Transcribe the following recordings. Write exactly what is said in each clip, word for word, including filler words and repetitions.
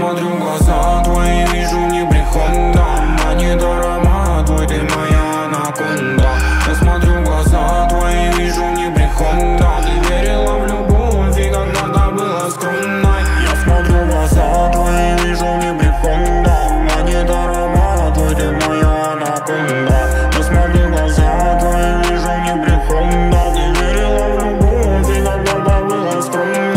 смотрю в глаза твои, вижу не брехунда, монитор аромат твой, ты моя анаконда. Я смотрю в глаза твои, вижу не брехунда, ты верила в любовь и когда-то была скромной. Я смотрю в глаза твои, вижу не брехунда, монитор аромат твой, ты моя анаконда. Я смотрю в глаза твои, вижу не брехунда, ты верила в любовь и когда-то была скромной.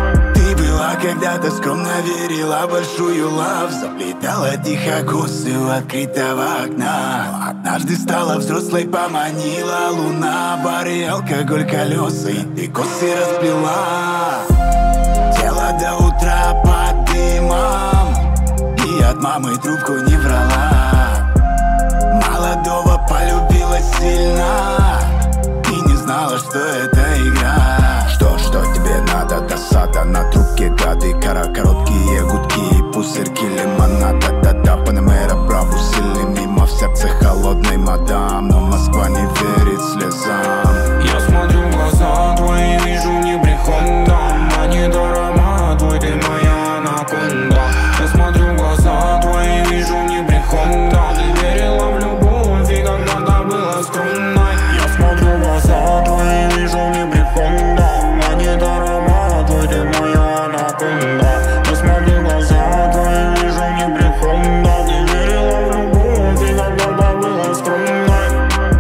Когда-то скромно верила в большую лав, заплетала тихо косы у открытого окна. Но однажды стала взрослой, поманила луна, бары, алкоголь, колеса, и ты косы расплела. Тело до утра под дымом, и от мамы трубку не врала. Молодого полюбила сильно и не знала, что это игра. Что, что тебе надо? Досада на трубке, гады, кора, короткие гудки, пузырьки лимонада, да-да, Панамера, браво, сильный мимо, в сердце холодный мадам, но Москва не верит слезам. Я смотрю в глаза твои, вижу не брехунда, монитор аромат твой, ты моя анаконда. Я смотрю в глаза твои, вижу не брехунда, ты верила в любовь и когда-то была скромной. Я смотрю в глаза твои, вижу не брехунда, монитор аромат твой, ты моя анаконда. Я смотрю в глаза твои, вижу не брехунда, ты верила в любовь и когда-то была скромной.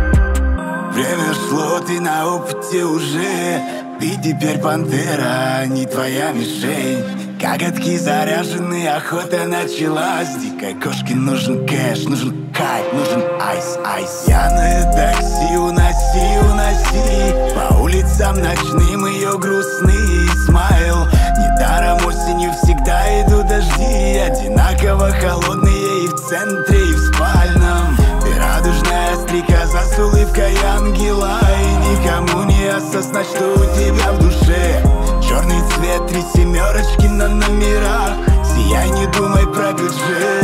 Время шло, ты на опыте уже, ты теперь пантера, не твоя мишень. Коготки заряжены, охота началась. Дикой кошке нужен кэш, нужен кайф, нужен айс, айс. Пьяное такси, уноси, уноси по улицам ночным ее грустный смайл. Недаром осенью всегда идут дожди, одинаково холодные и в центре, и в спальном. Ты радужная стрекоза с улыбкой ангела, и никому не осознать, что у тебя в душе черный цвет, три семерочки на номерах. Сияй, не думай про бюджет.